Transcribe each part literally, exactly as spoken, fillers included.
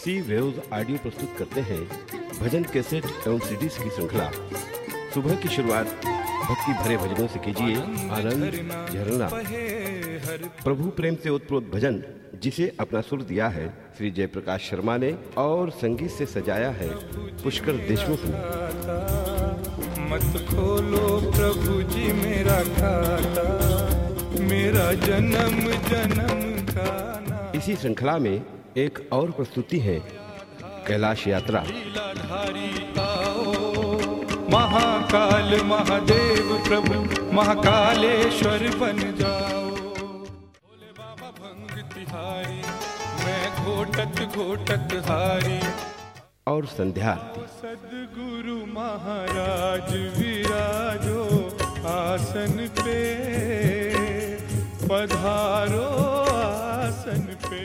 सी waves audio प्रस्तुत करते हैं भजन कैसेट एवं सीडीज की श्रृंखला। सुबह की शुरुआत भक्ति भरे भजनों से कीजिए। आनंद झरना प्रभु प्रेम से उत्प्रोत भजन जिसे अपना सुर दिया है श्री जयप्रकाश शर्मा ने और संगीत से सजाया है पुष्कर देशमुख ने। मत खोलो प्रभु जी मेरा खाता, मेरा जन्म जन्म का नाम। इसी श्रृंखला में एक और प्रस्तुति है कैलाश यात्रा। महाकाल महादेव प्रभु महाकालेश्वर बन जाओ। भोले बाबा भंग तिहारी, मैं घोटत घोटत हारी। और संध्या आरती। सद्गुरु महाराज विराजो आसन पे, पधारो आसन पे।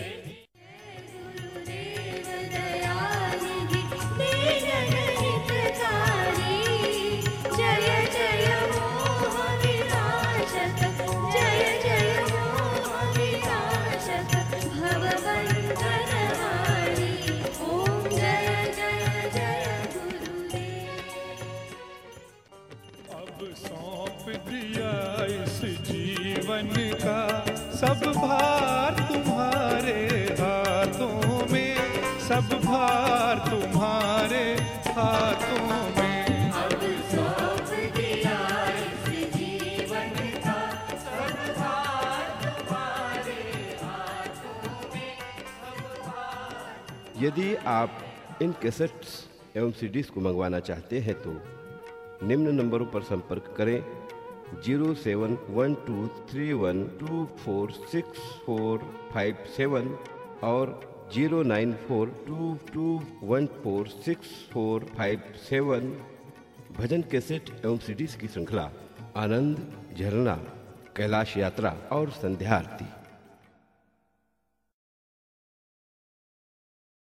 सौंप दिया इस जीवन का सब भार तुम्हारे हाथों में, सब भार तुम्हारे हाथों में। अब सौंप दिया इस जीवन का सब भार तुम्हारे हाथों में, सब भार। यदि आप इन कैसेट्स एवं सीडीज को मंगवाना चाहते हैं तो निम्न नंबरों पर संपर्क करें। Zero seven one two three one two four six four five seven और zero nine four two two one four six four five seven. भजन कैसेट एवं सीडीज की श्रृंखला आनंद झरना, कैलाश यात्रा और संध्या आरती।